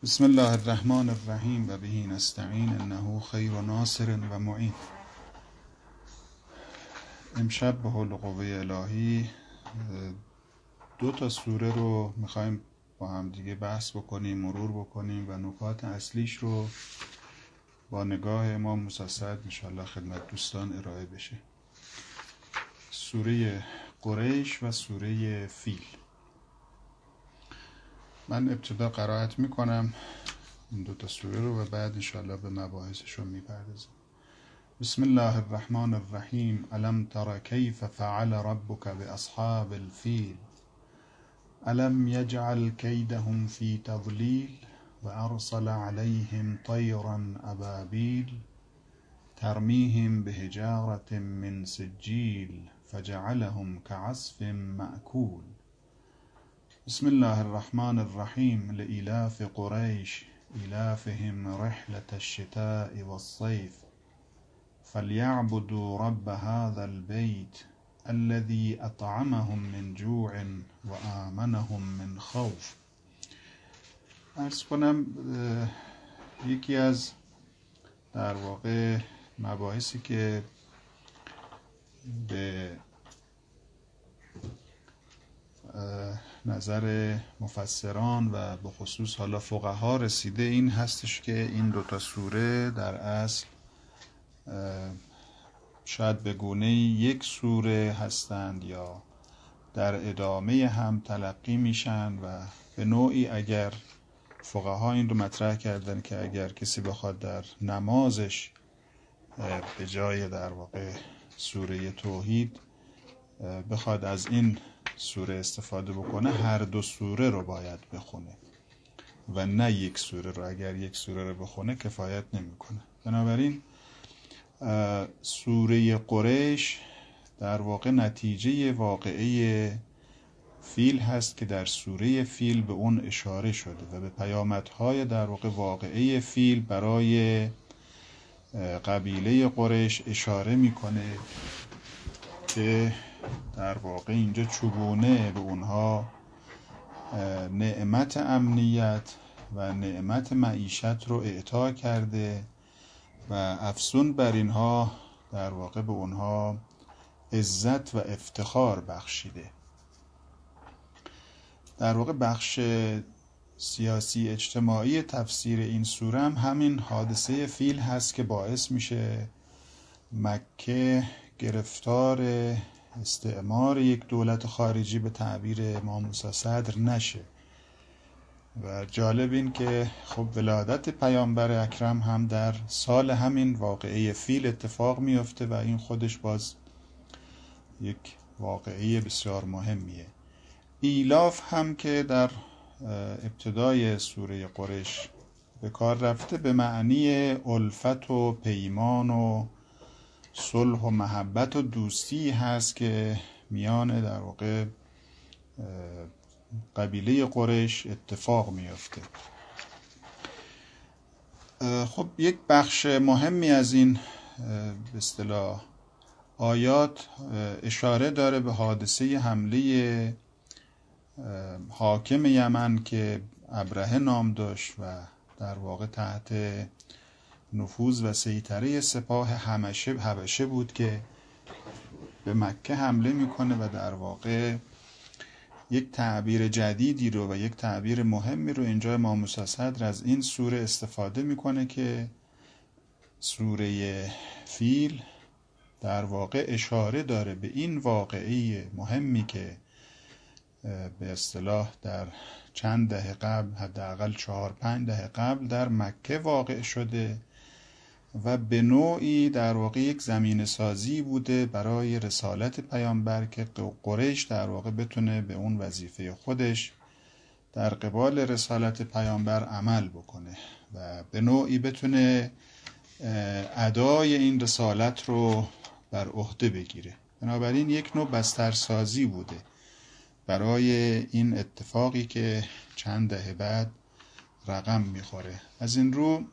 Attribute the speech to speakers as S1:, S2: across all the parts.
S1: بسم الله الرحمن الرحیم و به نستعین انه خیر ناصر و معین. امشب به حول قوه الهی 2 سوره رو میخوایم با هم دیگه بحث بکنیم، مرور بکنیم و نکات اصلیش رو با نگاه امام موسی صدر انشاءالله خدمت دوستان ارائه بشه. سوره قریش و سوره فیل. من ابتدا قرائت میکنم این 2 سوره رو و بعد انشاءالله به مباحثش رو میپردازیم. بسم الله الرحمن الرحیم. الم تر کیف فعل ربک باصحاب الفیل الم یجعل کیدهم فی تضلیل و ارسل علیهم طیرا ابابیل ترمیهم بحجارة من سجیل فجعلهم كعصف مأکول. بسم الله الرحمن الرحیم. لإلاف قریش إلافهم رحلة الشتاء والصيف فليعبدوا رب هذا البيت الذي أطعمهم من جوع وآمنهم من خوف. عرض کنم یکی از در واقع مباحثی که به نظر مفسران و به خصوص حالا فقها رسیده این هستش که این 2 سوره در اصل شاید به گونه یک سوره هستند یا در ادامه هم تلقی میشن و به نوعی اگر فقها این رو مطرح کردن که اگر کسی بخواد در نمازش به جای در واقع سوره توحید بخواد از این سوره استفاده بکنه هر 2 سوره رو باید بخونه و نه یک سوره رو. اگر یک سوره رو بخونه کفایت نمیکنه. بنابراین سوره قریش در واقع نتیجه واقعه فیل هست که در سوره فیل به اون اشاره شده و به پیامدهای در واقع واقعه فیل برای قبیله قریش اشاره میکنه که در واقع اینجا چگونه به اونها نعمت امنیت و نعمت معیشت رو اعطا کرده و افزون بر اینها در واقع به اونها عزت و افتخار بخشیده. در واقع بخش سیاسی اجتماعی تفسیر این سوره هم همین حادثه فیل هست که باعث میشه مکه گرفتار استعمار یک دولت خارجی به تعبیر امام موسی صدر نشه. و جالب این که خب ولادت پیامبر اکرم هم در سال همین واقعه فیل اتفاق میفته و این خودش باز یک واقعه بسیار مهمیه. ایلاف هم که در ابتدای سوره قریش به کار رفته به معنی الفت و پیمان و صلح و محبت و دوستی هست که میان در واقع قبیله قریش اتفاق میفته. خب یک بخش مهمی از این به اصطلاح آیات اشاره داره به حادثه حمله حاکم یمن که ابرهه نام داشت و در واقع تحت نفوذ و سیطره سپاه حبشه بود که به مکه حمله میکنه و در واقع یک تعبیر جدیدی رو و یک تعبیر مهمی رو اینجا امام موسی صدر از این سوره استفاده میکنه که سوره فیل در واقع اشاره داره به این واقعه مهمی که به اصطلاح در چند دهه قبل، حداقل 4-5 دهه قبل در مکه واقع شده و به نوعی در واقع یک زمینه سازی بوده برای رسالت پیامبر که قریش در واقع بتونه به اون وظیفه خودش در قبال رسالت پیامبر عمل بکنه و به نوعی بتونه ادای این رسالت رو بر عهده بگیره. بنابراین یک نوع بسترسازی بوده برای این اتفاقی که چند دهه بعد رقم میخوره. از این رو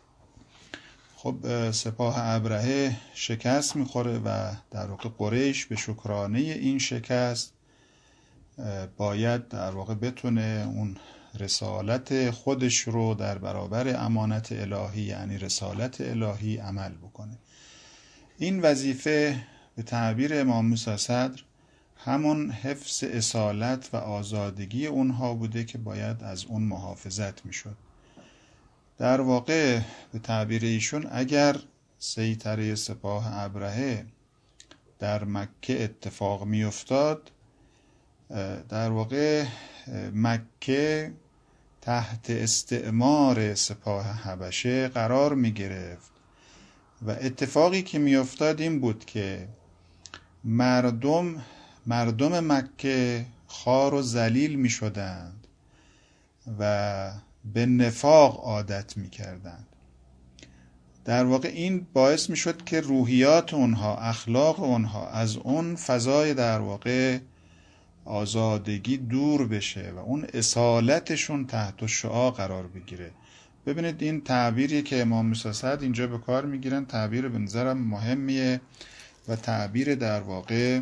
S1: خب سپاه ابرهه شکست میخوره و در واقع قریش به شکرانه این شکست باید در واقع بتونه اون رسالت خودش رو در برابر امانت الهی، یعنی رسالت الهی، عمل بکنه. این وظیفه به تعبیر امام موسی صدر همون حفظ اصالت و آزادگی اونها بوده که باید از اون محافظت میشد. در واقع به تعبیر ایشون اگر سیطره سپاه ابرهه در مکه اتفاق می افتاد، در واقع مکه تحت استعمار سپاه حبشه قرار می گرفت و اتفاقی که می افتاد این بود که مردم مکه خوار و ذلیل می شدند و به نفاق عادت می کردند. در واقع این باعث می شد که روحیات اونها، اخلاق اونها از اون فضای در واقع آزادگی دور بشه و اون اصالتشون تحت شعاع قرار بگیره. ببینید این تعبیری که امام موسی صدر اینجا به کار میگیرن تعبیر به نظرم مهمیه و تعبیر در واقع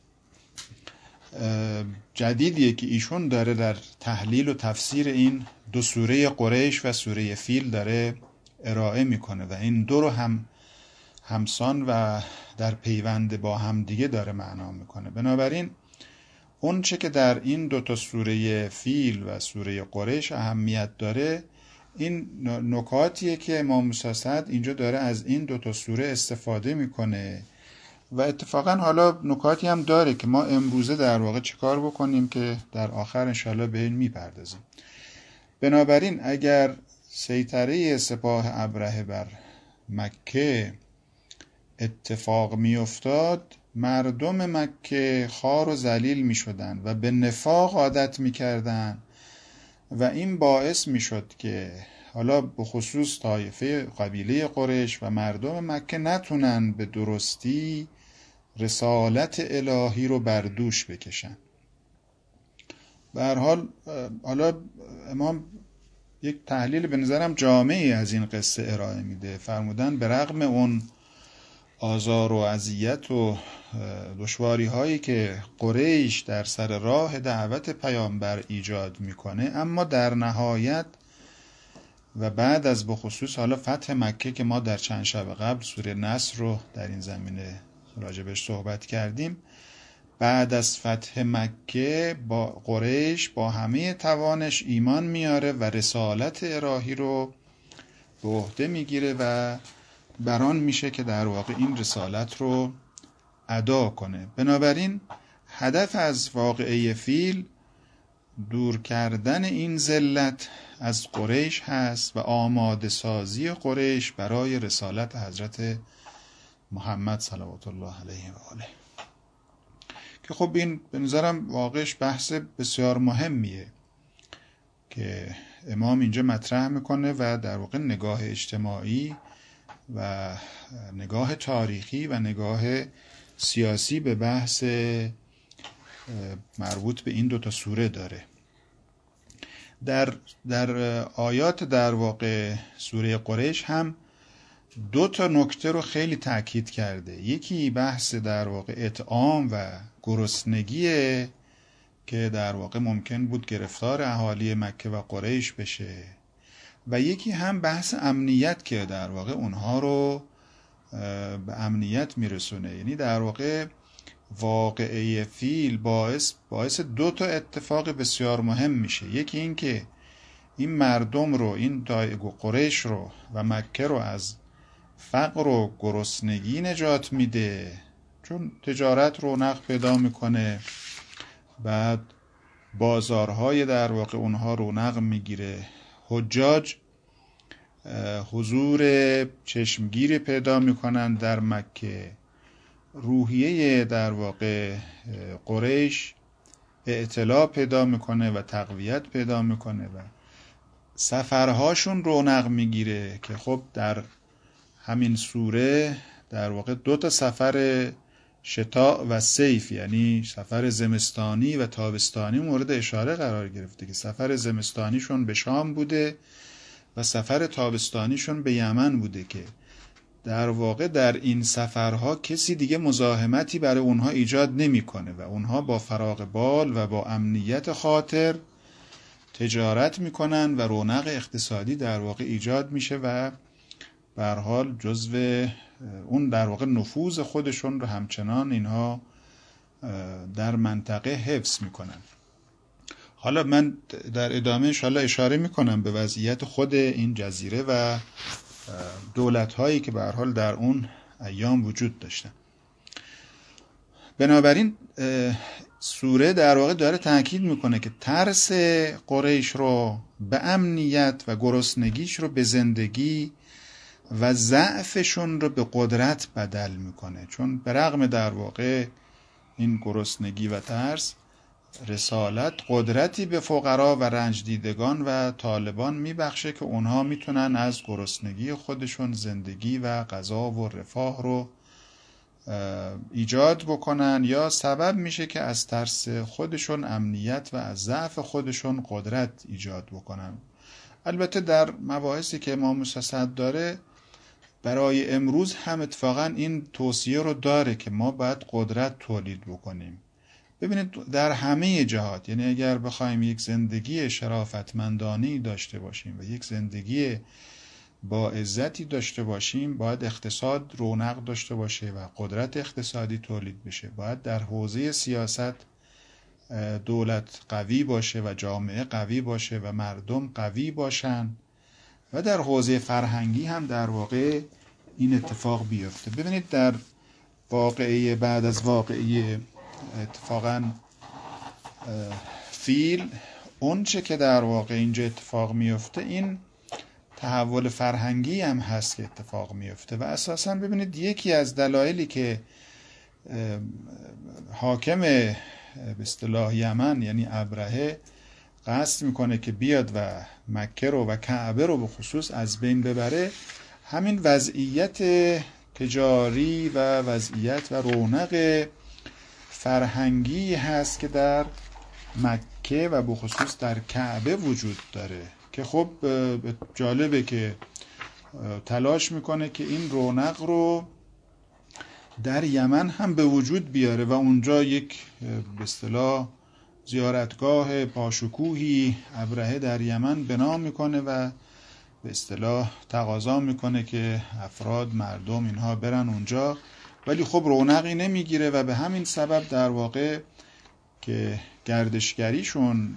S1: جدیدیه که ایشون داره در تحلیل و تفسیر این دو سوره قریش و سوره فیل داره ارائه میکنه و این دو رو همسان و در پیوند با هم دیگه داره معنا میکنه. بنابراین اون چه که در این دو تا سوره فیل و سوره قریش اهمیت داره، این نکاتیه که امام موسی صدر اینجا داره از این دو تا سوره استفاده میکنه و اتفاقا حالا نکاتی هم داره که ما امروزه در واقع چیکار بکنیم که در آخر انشالله به این میپردازیم. بنابراین اگر سیطره سپاه ابرهه بر مکه اتفاق میافتاد، مردم مکه خوار و ذلیل میشدند و به نفاق عادت میکردند و این باعث میشد که حالا به خصوص طایفه قبیله قریش و مردم مکه نتونن به درستی رسالت الهی رو بر دوش بکشن. به هر حال حالا امام یک تحلیل به نظرم جامعی از این قصه ارائه میده. فرمودن به رغم اون آزار و اذیت و دشواری هایی که قریش در سر راه دعوت پیامبر ایجاد میکنه، اما در نهایت و بعد از بخصوص حالا فتح مکه که ما در چند شب قبل سوره نصر رو در این زمینه راجبش صحبت کردیم، بعد از فتح مکه با قریش با همه توانش ایمان میاره و رسالت الهی رو به عهده میگیره و بران میشه که در واقع این رسالت رو ادا کنه. بنابراین هدف از واقعه فیل دور کردن این ذلت از قریش هست و آماده سازی قریش برای رسالت حضرت محمد صلوات الله علیه و آله، که خب این به نظرم واقعش بحث بسیار مهمیه که امام اینجا مطرح میکنه و در واقع نگاه اجتماعی و نگاه تاریخی و نگاه سیاسی به بحث مربوط به این دوتا سوره داره. در آیات در واقع سوره قریش هم دو تا نکته رو خیلی تاکید کرده. یکی بحث در واقع اطعام و گرسنگیه که در واقع ممکن بود گرفتار اهالی مکه و قریش بشه، و یکی هم بحث امنیت که در واقع اونها رو به امنیت میرسونه. یعنی در واقع واقعه فیل باعث دو تا اتفاق بسیار مهم میشه. یکی این که این مردم رو، این قریش رو و مکه رو از فقر و گرسنگی نجات میده، چون تجارت رونق پیدا میکنه، بعد بازارهای در واقع اونها رونق میگیره، حجاج حضور چشمگیری پیدا میکنن در مکه، روحیه در واقع قریش اعتلا پیدا میکنه و تقویت پیدا میکنه و سفرهاشون رونق میگیره که خب در همین سوره در واقع دو تا سفر شتاء و صیف، یعنی سفر زمستانی و تابستانی مورد اشاره قرار گرفته که سفر زمستانیشون به شام بوده و سفر تابستانیشون به یمن بوده که در واقع در این سفرها کسی دیگه مزاحمتی برای اونها ایجاد نمیکنه و اونها با فراغ بال و با امنیت خاطر تجارت میکنن و رونق اقتصادی در واقع ایجاد میشه و به هر حال جزو اون در واقع نفوذ خودشون رو همچنان اینها در منطقه حفظ میکنن. حالا من در ادامه انشاءالله اشاره میکنم به وضعیت خود این جزیره و دولت‌هایی که به هر حال در اون ایام وجود داشتن. بنابراین سوره در واقع داره تاکید میکنه که ترس قریش رو به امنیت و گرسنگیش رو به زندگی و ضعفشون رو به قدرت بدل میکنه، چون به رغم در واقع این گرسنگی و ترس، رسالت قدرتی به فقرا و رنج دیدگان و طالبان میبخشه که اونها میتونن از گرسنگی خودشون زندگی و غذا و رفاه رو ایجاد بکنن، یا سبب میشه که از ترس خودشون امنیت و از ضعف خودشون قدرت ایجاد بکنن. البته در مباحثی که امام موسی صدر داره برای امروز هم اتفاقا این توصیه رو داره که ما باید قدرت تولید بکنیم. ببینید در همه جهات، یعنی اگر بخوایم یک زندگی شرافتمندانه‌ای داشته باشیم و یک زندگی با عزتی داشته باشیم، باید اقتصاد رونق داشته باشه و قدرت اقتصادی تولید بشه. باید در حوزه سیاست دولت قوی باشه و جامعه قوی باشه و مردم قوی باشن، و در حوزه فرهنگی هم در واقع این اتفاق بیفته. ببینید در واقعه بعد از واقعه اتفاقا فیل، اون چه که در واقع اینجا اتفاق میفته این تحول فرهنگی هم هست که اتفاق میفته. و اساسا ببینید یکی از دلایلی که حاکم به اصطلاح یمن یعنی ابرهه قصد میکنه که بیاد و مکه رو و کعبه رو به خصوص از بین ببره، همین وضعیت تجاری و وضعیت و رونق فرهنگی هست که در مکه و به خصوص در کعبه وجود داره، که خب جالبه که تلاش میکنه که این رونق رو در یمن هم به وجود بیاره و اونجا یک به اصطلاح زیارتگاه پاشکوهی ابرهه در یمن بنا میکنه و به اصطلاح تقاضا میکنه که افراد مردم اینها برن اونجا، ولی خب رونقی نمیگیره و به همین سبب در واقع که گردشگریشون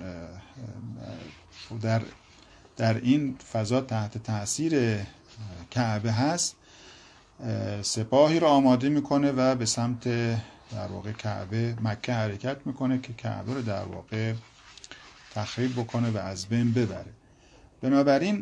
S1: در این فضا تحت تاثیر کعبه هست، سپاهی رو آماده میکنه و به سمت در واقع کعبه مکه حرکت میکنه که کعبه رو در واقع تخریب بکنه و از بین ببره. بنابراین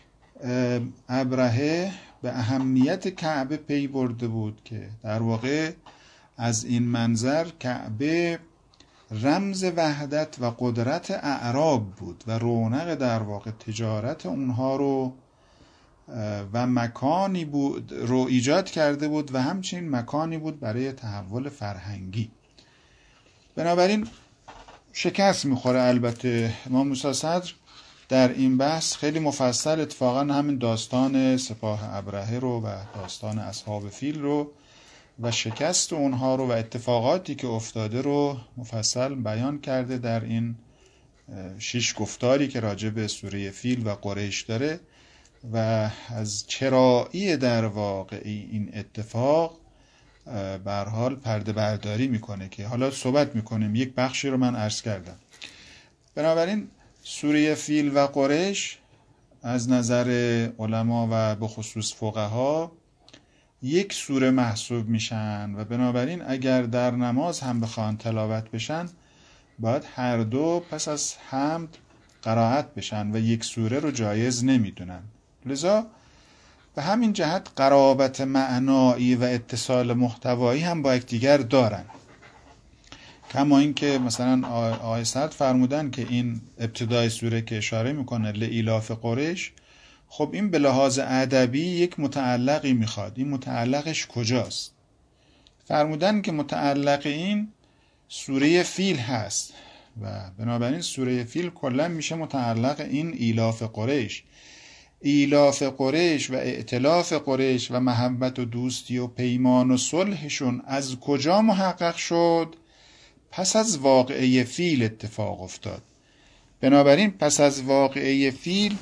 S1: ابرهه به اهمیت کعبه پی برده بود که در واقع از این منظر کعبه رمز وحدت و قدرت اعراب بود و رونق در واقع تجارت اونها رو و مکانی بود رو ایجاد کرده بود و همچنین مکانی بود برای تحول فرهنگی. بنابراین شکست میخوره. البته امام موسی صدر در این بحث خیلی مفصل اتفاقا همین داستان سپاه ابرهه رو و داستان اصحاب فیل رو و شکست اونها رو و اتفاقاتی که افتاده رو مفصل بیان کرده در این 6 گفتاری که راجع به سوره فیل و قریش داره و از چرایی در واقع این اتفاق به هر حال پرده برداری میکنه که حالا صحبت میکنیم. یک بخشی رو من عرض کردم. بنابراین سوره فیل و قریش از نظر علما و به خصوص فقها یک سوره محسوب میشن و بنابراین اگر در نماز هم بخوان تلاوت بشن باید هر دو پس از حمد قرائت بشن و یک سوره رو جایز نمیدونن. لذا به همین جهت قرابت معنایی و اتصال محتوایی هم با یکدیگر دارن. کما اینکه مثلا آیه صدر فرمودن که این ابتدای سوره که اشاره میکنه لإیلاف قریش، خب این به لحاظ ادبی یک متعلقی میخواد. این متعلقش کجاست؟ فرمودن که متعلق این سوره فیل هست و بنابراین سوره فیل کلا میشه متعلق این ایلاف قریش. ایلاف قریش و ائتلاف قریش و محبت و دوستی و پیمان و صلحشون از کجا محقق شد؟ پس از واقعه فیل اتفاق افتاد. بنابراین پس از واقعه فیل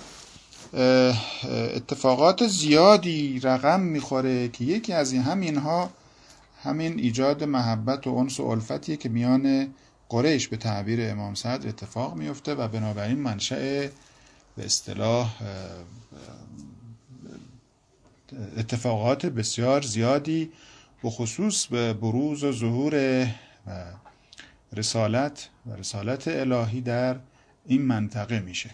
S1: اتفاقات زیادی رقم میخوره که یکی از همینها همین ایجاد محبت و انس و الفتیه که میان قریش به تعبیر امام صدر اتفاق میفته و بنابراین منشأ به اصطلاح اتفاقات بسیار زیادی بخصوص به بروز و ظهور رسالت الهی در این منطقه میشه.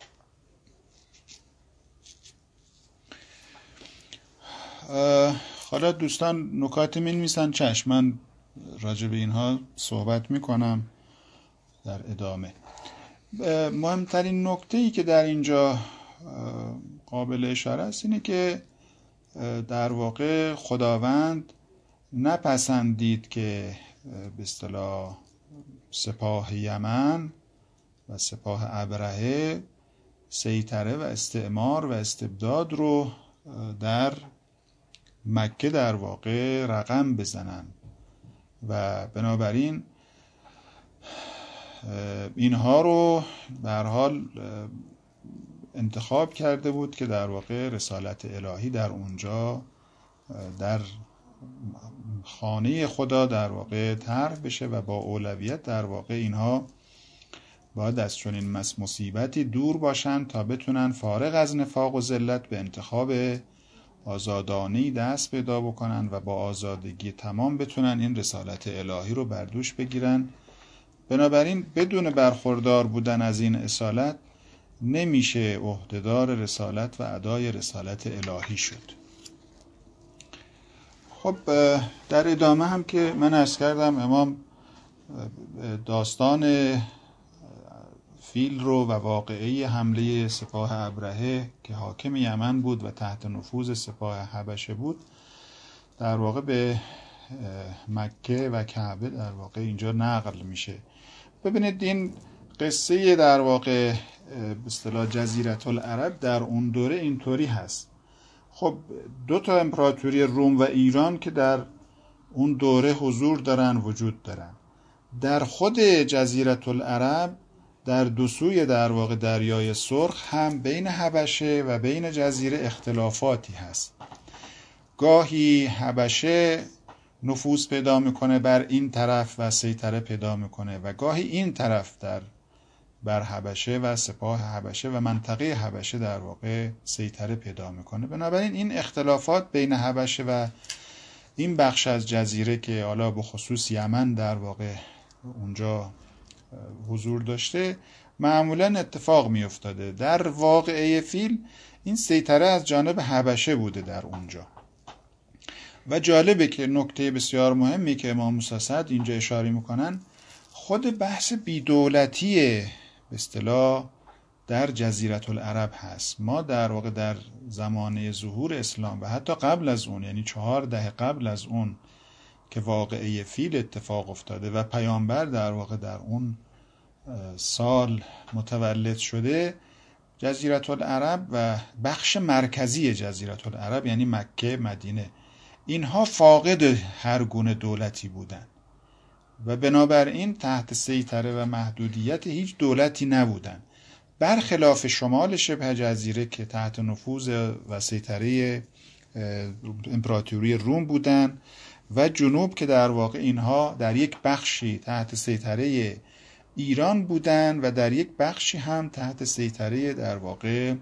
S1: حالا دوستان نکاتی می‌نویسن، چشم من راجع به اینها صحبت میکنم در ادامه. مهمترین نکته‌ای که در اینجا قابل اشاره است اینه که در واقع خداوند نپسندید که به اصطلاح سپاه یمن و سپاه ابرهه سیطره و استعمار و استبداد رو در مکه در واقع رقم بزنن و بنابراین اینها رو به هر حال انتخاب کرده بود که در واقع رسالت الهی در اونجا در خانه خدا در واقع طرح بشه و با اولویت در واقع اینها باید از چنین مصیبتی دور باشن تا بتونن فارغ از نفاق و ذلت به انتخاب آزادانه‌ای دست پیدا بکنن و با آزادگی تمام بتونن این رسالت الهی رو بر دوش بگیرن. بنابراین بدون برخوردار بودن از این اصالت نمیشه عهدهدار رسالت و ادای رسالت الهی شد. خب در ادامه هم که من عرض کردم امام داستان فیل رو و واقعه حمله سپاه ابرهه که حاکم یمن بود و تحت نفوذ سپاه حبشه بود در واقع به مکه و کعبه در واقع اینجا نقل میشه. ببینید این قصه در واقع به اصطلاح جزیره العرب در اون دوره اینطوری هست. خب دو تا امپراتوری روم و ایران که در اون دوره حضور دارن وجود دارن. در خود جزیره العرب در دو سوی در واقع دریای سرخ هم بین حبشه و بین جزیره اختلافاتی هست. گاهی حبشه نفوذ پیدا میکنه بر این طرف و سیطره پیدا میکنه و گاهی این طرف بر حبشه و سپاه حبشه و منطقه حبشه در واقع سیطره پیدا میکنه. بنابراین این اختلافات بین حبشه و این بخش از جزیره که حالا به خصوص یمن در واقع اونجا حضور داشته معمولا اتفاق می افتاده. در واقعه فیل این سیطره از جانب حبشه بوده در اونجا و جالبه که نکته بسیار مهمی که امام موسی صدر اینجا اشاره میکنن خود بحث بی‌دولتی به اصطلاح در جزیره العرب هست. ما در واقع در زمانه ظهور اسلام و حتی قبل از اون، یعنی 4 دهه قبل از اون که واقعه فیل اتفاق افتاده و پیامبر در واقع در اون سال متولد شده، جزیره العرب و بخش مرکزی جزیره العرب یعنی مکه، مدینه، اینها فاقد هر گونه دولتی بودند و بنابراین تحت سیطره و محدودیت هیچ دولتی نبودند، برخلاف شمال شبه جزیره که تحت نفوذ و سیطره امپراتوری روم بودند و جنوب که در واقع اینها در یک بخشی تحت سیطره ایران بودند و در یک بخشی هم تحت سیطره در واقع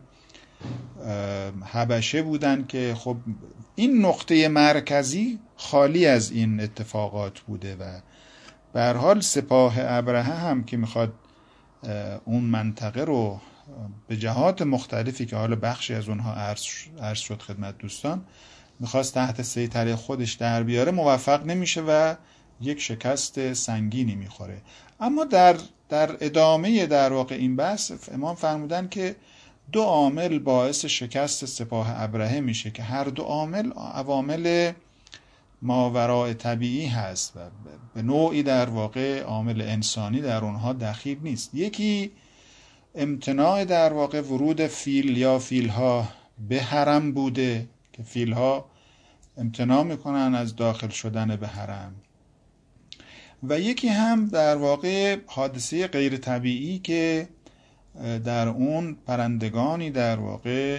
S1: حبشه بودند که خب این نقطه مرکزی خالی از این اتفاقات بوده و به هر حال سپاه ابرهه هم که میخواد اون منطقه رو به جهات مختلفی که حالا بخشی از اونها عرض شد خدمت دوستان میخواست تحت سیطره خودش در بیاره، موفق نمیشه و یک شکست سنگینی میخوره. اما در ادامه در واقع این بحث امام فرمودن که 2 عامل باعث شکست سپاه ابرهه میشه که هر 2 عوامل ماوراء طبیعی هست و به نوعی در واقع عامل انسانی در اونها دخیل نیست. یکی امتناع در واقع ورود فیل یا فیلها به حرم بوده که فیلها امتناع میکنن از داخل شدن به حرم و یکی هم در واقع حادثه غیر طبیعی که در اون پرندگانی در واقع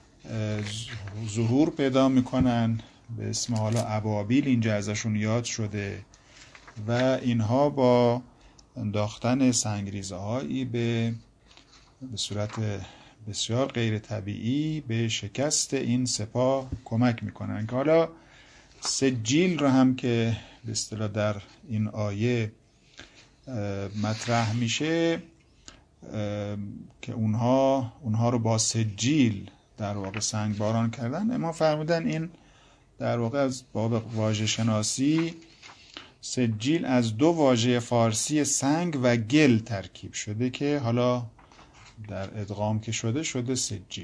S1: ظهور پیدا میکنن به اسم حالا ابابیل، اینجا ازشون یاد شده و اینها با انداختن سنگریزه هایی به صورت بسیار غیر طبیعی به شکست این سپاه کمک میکنن که حالا سجیل رو هم که به اصطلاح در این آیه مطرح میشه که اونها رو با سجیل در واقع سنگ باران کردن. اما فرمودن این در واقع از باب واژه شناسی سجیل از دو واژه فارسی سنگ و گل ترکیب شده که حالا در ادغام که شده سجیل.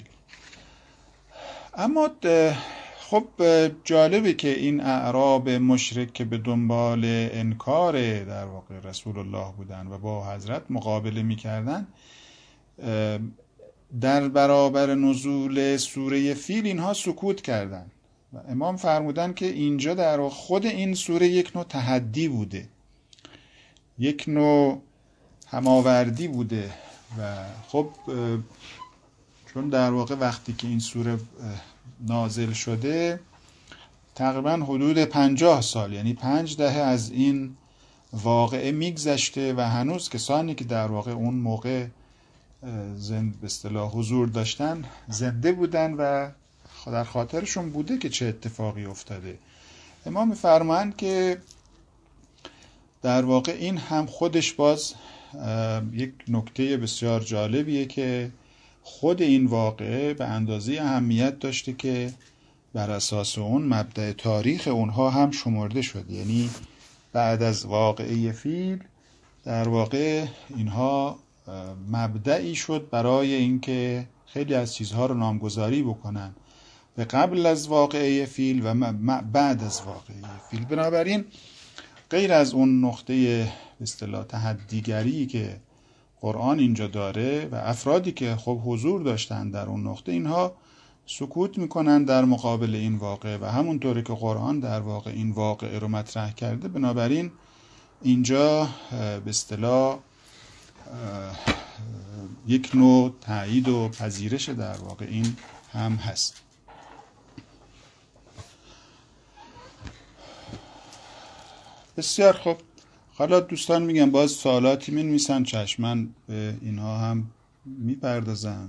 S1: اما خب جالبه که این اعراب مشرک که به دنبال انکار در واقع رسول الله بودن و با حضرت مقابله میکردن، در برابر نزول سوره فیل اینها سکوت کردن و امام فرمودن که اینجا در واقع خود این سوره یک نوع تحدی بوده، یک نوع هماوردی بوده و خب چون در واقع وقتی که این سوره نازل شده تقریبا حدود 50 سال یعنی 5 دهه از این واقعه میگذشته و هنوز کسانی که در واقع اون موقع به اصطلاح حضور داشتن زنده بودن و در خاطرشون بوده که چه اتفاقی افتاده. امام می‌فرمایند که در واقع این هم خودش باز یک نکته بسیار جالبیه که خود این واقعه به اندازه اهمیت داشته که بر اساس اون مبدأ تاریخ اونها هم شمرده شد. یعنی بعد از واقعه فیل در واقع اینها مبدئی شد برای اینکه خیلی از چیزها رو نامگذاری بکنن به قبل از واقعه فیل و بعد از واقعه فیل. بنابراین غیر از اون نقطه به اصطلاح تحدیگری که قرآن اینجا داره و افرادی که خب حضور داشتن در اون نقطه، اینها سکوت میکنن در مقابل این واقعه و همونطوری که قرآن در واقع این واقعه رو مطرح کرده. بنابراین اینجا به اصطلاح یک نوع تایید و پذیرش در واقع این هم هست. بسیار خوب، حالا دوستان میگن باز سوالاتی می‌نویسن، چشمن به اینها هم میپردازن.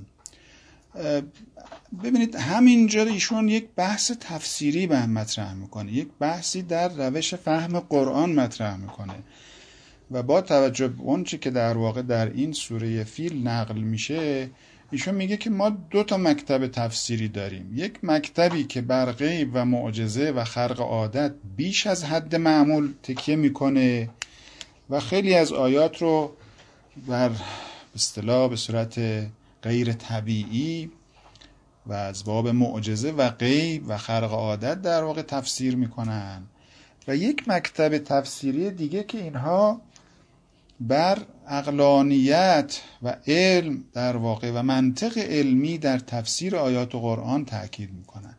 S1: ببینید همینجا ایشون یک بحث تفسیری به هم مطرح میکنه، یک بحثی در روش فهم قرآن مطرح میکنه و با توجه به اون چی که در واقع در این سوره فیل نقل میشه، ایشون میگه که ما 2 تا مکتب تفسیری داریم. یک مکتبی که بر غیب و معجزه و خرق عادت بیش از حد معمول تکیه میکنه و خیلی از آیات رو بر اصطلاح به صورت غیر طبیعی و از باب معجزه و غیب و خرق عادت در واقع تفسیر میکنن. و یک مکتب تفسیری دیگه که اینها بر عقلانیت و علم در واقع و منطق علمی در تفسیر آیات قرآن تأکید میکنن.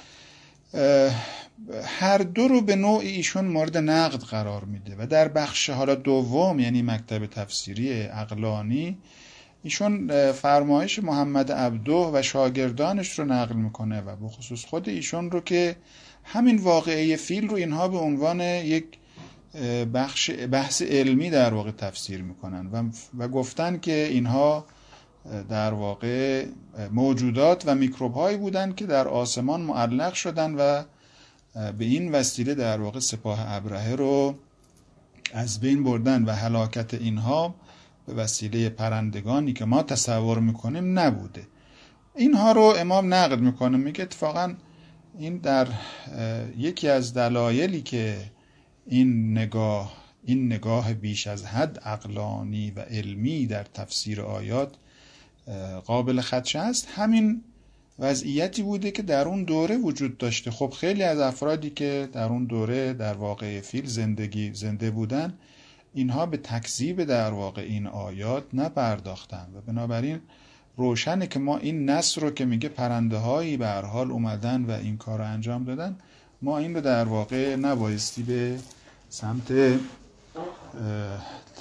S1: هر دو رو به نوعی ایشون مورد نقد قرار میده و در بخش حالا دوم یعنی مکتب تفسیری عقلانی ایشون فرمایش محمد عبده و شاگردانش رو نقل میکنه و به خصوص خود ایشون رو که همین واقعه فیل رو اینها به عنوان یک بحث علمی در واقع تفسیر میکنن و گفتن که اینها در واقع موجودات و میکروب هایی بودن که در آسمان معلق شدن و به این وسیله در واقع سپاه ابرهه رو از بین بردن و هلاکت اینها به وسیله پرندگانی که ما تصور میکنیم نبوده. اینها رو امام نقد میکنه، میگه اتفاقا این در یکی از دلایلی که این نگاه بیش از حد عقلانی و علمی در تفسیر آیات قابل خدشه است، همین وضعیتی بوده که در اون دوره وجود داشته. خب خیلی از افرادی که در اون دوره در واقع فیل زنده بودن، اینها به تکذیب در واقع این آیات نپرداختن و بنابراین روشنه که ما این نص رو که میگه پرنده هایی به هر حال اومدن و این کار رو انجام دادن، ما این رو در واقع نبایستی به سمت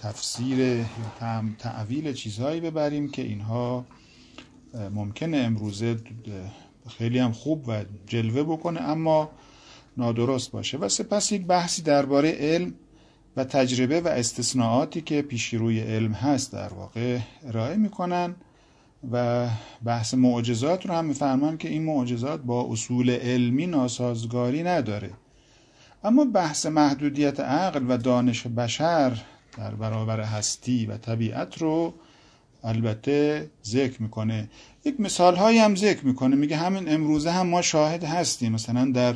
S1: تفسیر یا تعویل چیزهایی ببریم که اینها ممکنه امروزه خیلی هم خوب و جلوه بکنه اما نادرست باشه. و سپس یک بحثی درباره علم و تجربه و استثناءاتی که پیشروی علم هست در واقع ارائه میکنن و بحث معجزات رو هم میفرمان که این معجزات با اصول علمی ناسازگاری نداره. اما بحث محدودیت عقل و دانش بشر در برابر هستی و طبیعت رو البته ذکر میکنه. یک مثال هایی هم ذکر میکنه، میگه همین امروزه هم ما شاهد هستیم، مثلا در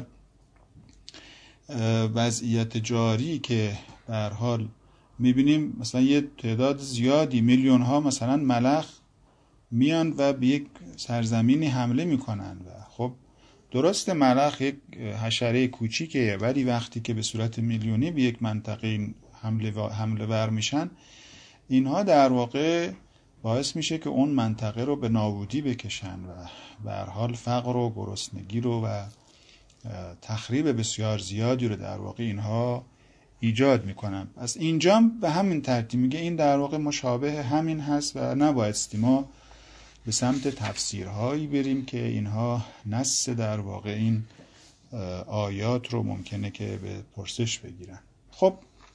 S1: وضعیت جاری که به هر حال میبینیم مثلا یه تعداد زیادی میلیون ها مثلا ملخ میان و به یک سرزمینی حمله میکنن و خب درسته ملخ یک حشره کوچیکه ولی وقتی که به صورت میلیونی به یک منطقه حمله ور میشن اینها در واقع باعث میشه که اون منطقه رو به نابودی بکشن و به هر حال فقر و گرسنگی رو و تخریب بسیار زیادی رو در واقع اینها ایجاد میکنن. پس اینجا به همین ترتیب میگه این در واقع مشابه همین هست و نبایستی ما به سمت تفسیرهایی بریم که اینها نص در واقع این آیات رو ممکنه که به پرسش بگیرن. خب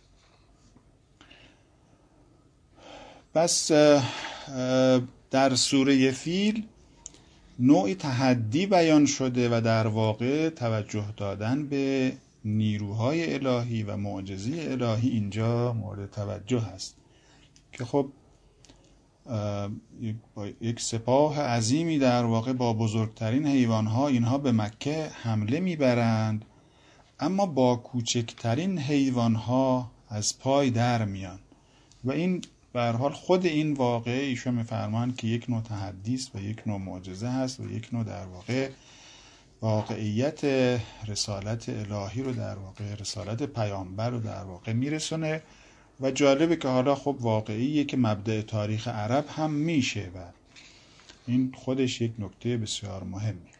S1: بس در سوره فیل نوعی تحدی بیان شده و در واقع توجه دادن به نیروهای الهی و معجزه الهی اینجا مورد توجه هست که خب یک سپاه عظیمی در واقع با بزرگترین حیوانها اینها به مکه حمله میبرند اما با کوچکترین حیوانها از پای در میان و این به هر حال خود این واقعه ایشون میفرمان که یک نوع تحدی است و یک نوع معجزه هست و یک نوع در واقع واقعیت رسالت الهی رو در واقع رسالت پیامبر رو در واقع میرسونه و جالبه که حالا خب واقعیه که مبدأ تاریخ عرب هم میشه و این خودش یک نکته بسیار مهمه.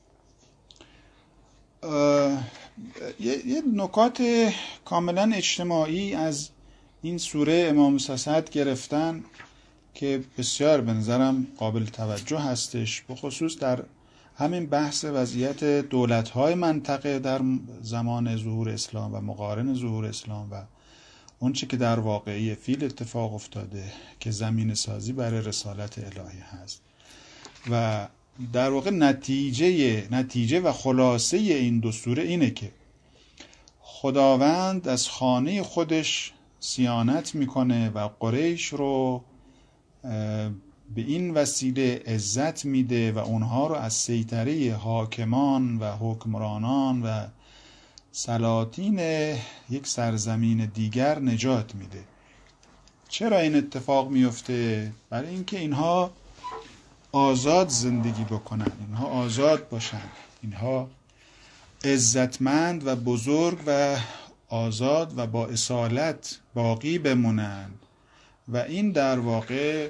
S1: یه نکات کاملا اجتماعی از این سوره امام سسد گرفتن که بسیار به نظرم قابل توجه هستش، به خصوص در همین بحث وضعیت دولت‌های منطقه در زمان ظهور اسلام و مقارن ظهور اسلام و اون چی که در واقعی فیل اتفاق افتاده که زمین سازی برای رسالت الهی هست و در واقع نتیجه و خلاصه این دو سوره اینه که خداوند از خانه خودش صیانت میکنه و قریش رو به این وسیله عزت میده و اونها رو از سیطره حاکمان و حکمرانان و سلاطین یک سرزمین دیگر نجات میده. چرا این اتفاق میفته؟ برای اینکه اینها آزاد زندگی بکنن، اینها آزاد باشن، اینها عزتمند و بزرگ و آزاد و با اصالت باقی بمونند و این در واقع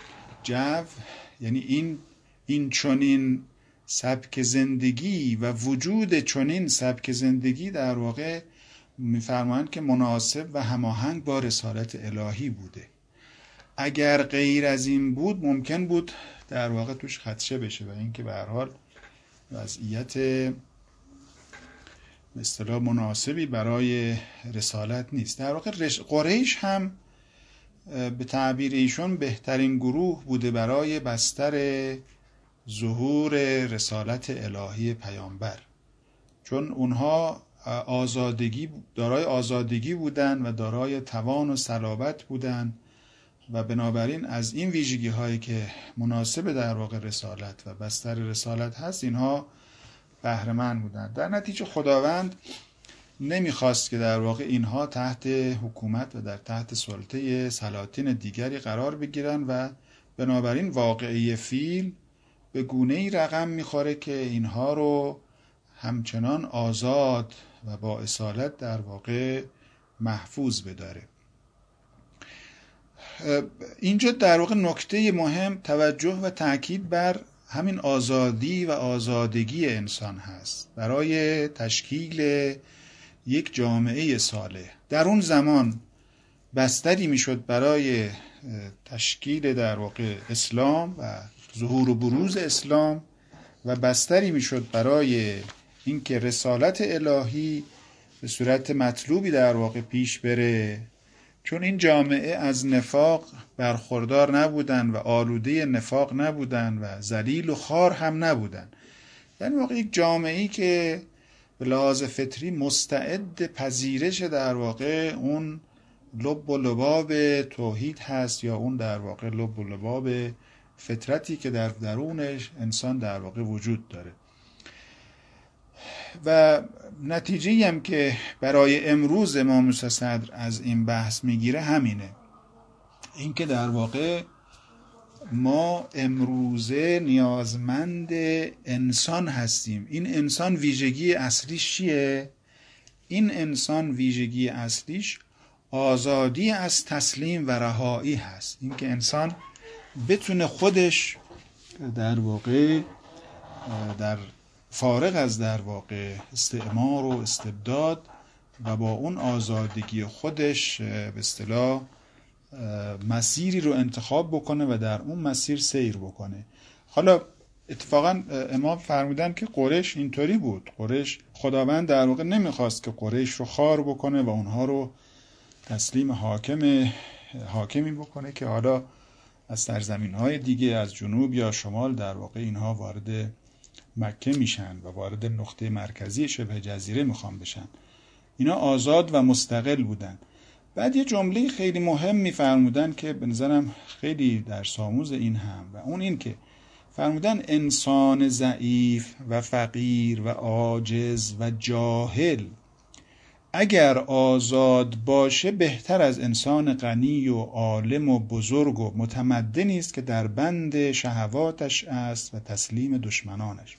S1: یعنی این چنین سبک زندگی و وجود چنین سبک زندگی در واقع میفرمایند که مناسب و هماهنگ با رسالت الهی بوده. اگر غیر از این بود ممکن بود در واقع توش خدشه بشه و اینکه به هر حال وضعیت به اصطلاح مناسبی برای رسالت نیست. در واقع قریش هم به تعبیر ایشون بهترین گروه بوده برای بستر ظهور رسالت الهی پیامبر، چون اونها دارای آزادگی بودن و دارای توان و صلابت بودن و بنابراین از این ویژگی هایی که مناسب در واقع رسالت و بستر رسالت هست اینها بهره مند بودن. در نتیجه خداوند نمیخواست که در واقع اینها تحت حکومت و در تحت سلطه سلاطین دیگری قرار بگیرن و بنابراین واقعی فیل به گونه‌ای رقم میخوره که اینها رو همچنان آزاد و با اصالت در واقع محفوظ بداره. اینجا در واقع نکته مهم توجه و تأکید بر همین آزادی و آزادگی انسان هست برای تشکیل یک جامعه صالح. در اون زمان بستری میشد برای تشکیل در واقع اسلام و ظهور و بروز اسلام و بستری میشد برای اینکه رسالت الهی به صورت مطلوبی در واقع پیش بره، چون این جامعه از نفاق برخوردار نبودن و آلوده نفاق نبودن و ذلیل و خوار هم نبودن. یعنی واقع یک جامعه‌ای که به لحاظ فطری مستعد پذیرش در واقع اون لب و لباب توحید هست، یا اون در واقع لب و لباب فطرتی که در درونش انسان در واقع وجود داره. و نتیجه‌ای هم که برای امروز امام موسی صدر از این بحث میگیره همینه، این که در واقع ما امروزه نیازمند انسان هستیم. این انسان ویژگی اصلیش چیه؟ این انسان ویژگی اصلیش آزادی از تسلیم و رهایی هست. این که انسان بتونه خودش در واقع در فارغ از در واقع استعمار و استبداد و با اون آزادگی خودش به اصطلاح مسیری رو انتخاب بکنه و در اون مسیر سیر بکنه. حالا اتفاقا امام فرمودن که قریش اینطوری بود. قریش خداوند در واقع نمیخواست که قریش رو خوار بکنه و اونها رو تسلیم حاکمی بکنه که حالا از سرزمین‌های دیگه از جنوب یا شمال در واقع اینها وارد مکه میشن و وارد نقطه مرکزی شبه جزیره میخوان بشن. اینا آزاد و مستقل بودن. بعد یه جمله خیلی مهم میفرمودن که به نظرم خیلی درس آموز این هم، و اون این که فرمودن انسان ضعیف و فقیر و عاجز و جاهل اگر آزاد باشه بهتر از انسان غنی و عالم و بزرگ و متمدنی است که در بند شهواتش است و تسلیم دشمنانش.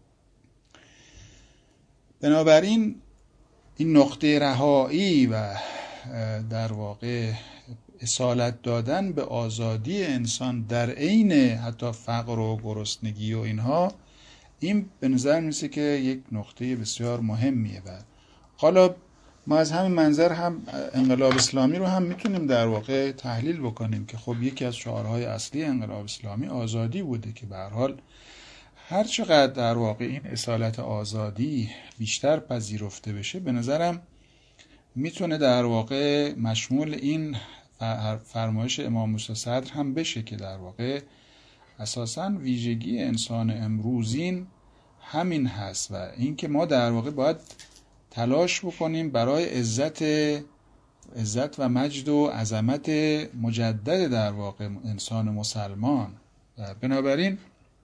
S1: بنابراین این نقطه رهایی و در واقع اصالت دادن به آزادی انسان در عین حتی فقر و گرسنگی و اینها، این به نظر میسه که یک نقطه بسیار مهمیه. و حالا ما از همین منظر هم انقلاب اسلامی رو هم میتونیم در واقع تحلیل بکنیم که خب یکی از شعارهای اصلی انقلاب اسلامی آزادی بوده که به هر حال هر چقدر در واقع این اصالت آزادی بیشتر پذیرفته بشه، به نظرم میتونه در واقع مشمول این فرمایش امام موسی صدر هم بشه که در واقع اساساً ویژگی انسان امروزین همین هست و اینکه ما در واقع باید تلاش بکنیم برای عزت و مجد و عظمت مجدد در واقع انسان مسلمان. و بنابراین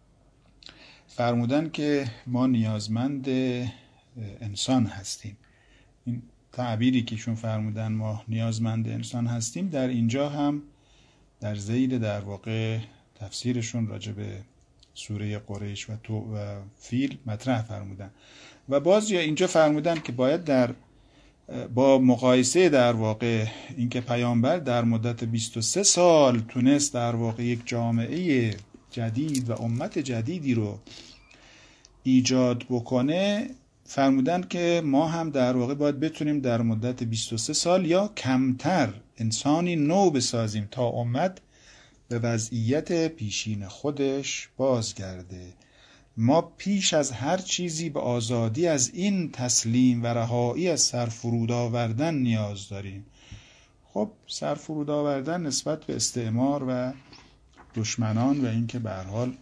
S1: فرمودن که ما نیازمند انسان هستیم. این تعبیری که شون فرمودن ما نیازمند انسان هستیم در اینجا هم در ذیل در واقع تفسیرشون راجع به سوره قریش و فیل مطرح فرمودن. و باز اینجا فرمودن که باید با مقایسه در واقع اینکه پیامبر در مدت 23 سال تونست در واقع یک جامعه جدید و امت جدیدی رو ایجاد بکنه، فرمودن که ما هم در واقع باید بتونیم در مدت 23 سال یا کمتر انسانی نو بسازیم تا امت به وضعیت پیشین خودش بازگرده. ما پیش از هر چیزی به آزادی از این تسلیم و رهایی از سرفرود آوردن نیاز داریم. خب سرفرود آوردن نسبت به استعمار و دشمنان و اینکه به هر حال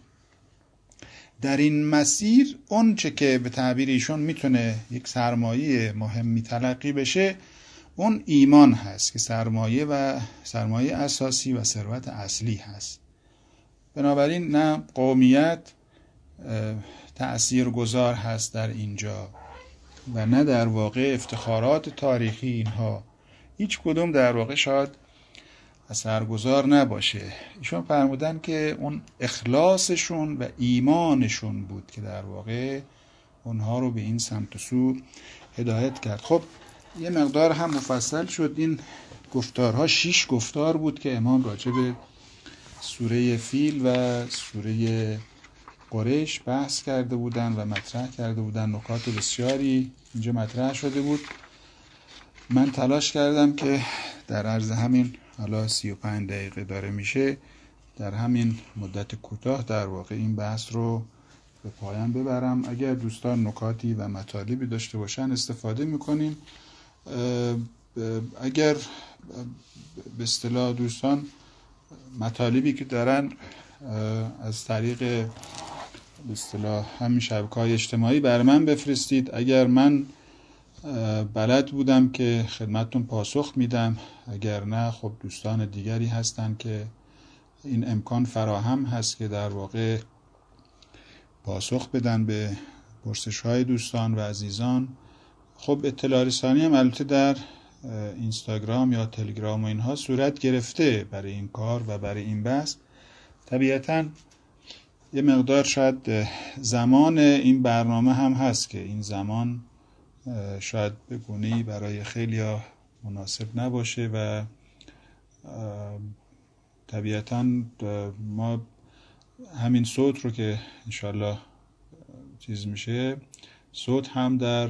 S1: در این مسیر اون چه که به تعبیر ایشون میتونه یک سرمایه مهمی تلقی بشه اون ایمان هست که سرمایه اساسی و ثروت اصلی هست. بنابراین نه قومیت تأثیر گذار هست در اینجا و نه در واقع افتخارات تاریخی، اینها هیچ کدوم در واقع شاید اثرگذار نباشه. ایشون فرمودن که اون اخلاصشون و ایمانشون بود که در واقع اونها رو به این سمت و سو هدایت کرد. خب یه مقدار هم مفصل شد این گفتارها، 6 گفتار بود که امام راجع به سوره فیل و سوره قریش بحث کرده بودن و مطرح کرده بودن. نکات بسیاری اینجا مطرح شده بود. من تلاش کردم که در عرض همین حالا 35 دقیقه داره میشه، در همین مدت کوتاه در واقع این بحث رو به پایان ببرم. اگر دوستان نکاتی و مطالبی داشته باشن استفاده میکنیم. اگر به اصطلاح دوستان مطالبی که دارن از طریق به اصطلاح همین شبکه‌های اجتماعی بر من بفرستید. اگر من بلد بودم که خدمتتون پاسخ میدم، اگر نه خب دوستان دیگری هستن که این امکان فراهم هست که در واقع پاسخ بدن به پرسش‌های دوستان و عزیزان. خب اطلاع رسانی هم البته در اینستاگرام یا تلگرام و اینها صورت گرفته برای این کار و برای این بحث. طبیعتاً یه مقدار شاید زمان این برنامه هم هست که این زمان شاید به گونه‌ای برای خیلی‌ها مناسب نباشه و طبیعتاً ما همین صوت رو که انشالله چیز میشه، صوت هم در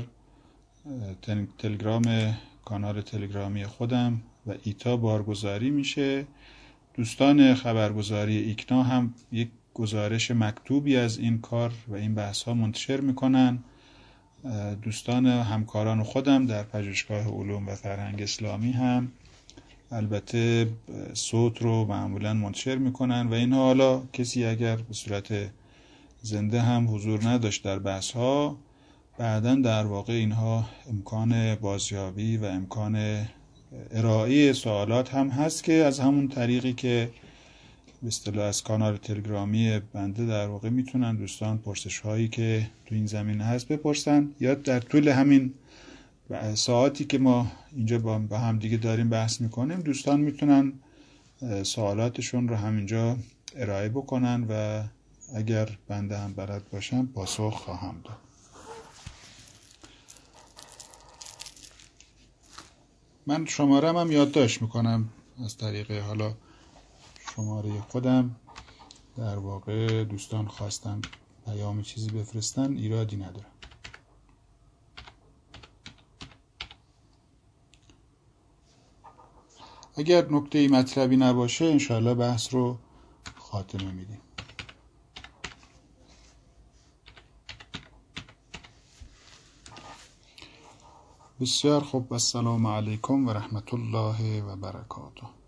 S1: تلگرام، کانال تلگرامی خودم و ایتا بارگذاری میشه. دوستان خبرگزاری ایکنا هم یک گزارش مکتوبی از این کار و این بحث ها منتشر میکنن. دوستان همکاران خودم در پژوهشگاه علوم و فرهنگ اسلامی هم البته صوت رو معمولا منتشر میکنن و اینها حالا کسی اگر به صورت زنده هم حضور نداشت در بحث ها، بعداً در واقع اینها امکان بازیابی و امکان ارائه سوالات هم هست که از همون طریقی که به اصطلاح از کانال تلگرامی بنده در واقع میتونن دوستان پرسش هایی که تو این زمینه هست بپرسن، یا در طول همین ساعتی که ما اینجا با هم دیگه داریم بحث میکنیم دوستان میتونن سوالاتشون رو همینجا ارائه بکنن و اگر بنده هم بلد باشم پاسخ خواهم داد. من شمارم هم یادداشت میکنم از طریق حالا شماره خودم. در واقع دوستان خواستن پیام چیزی بفرستن، ایرادی نداره. اگر نکته مطلبی نباشه انشاءالله بحث رو خاتمه میدیم. بسیار خوب. السلام علیکم و رحمت الله و برکاته.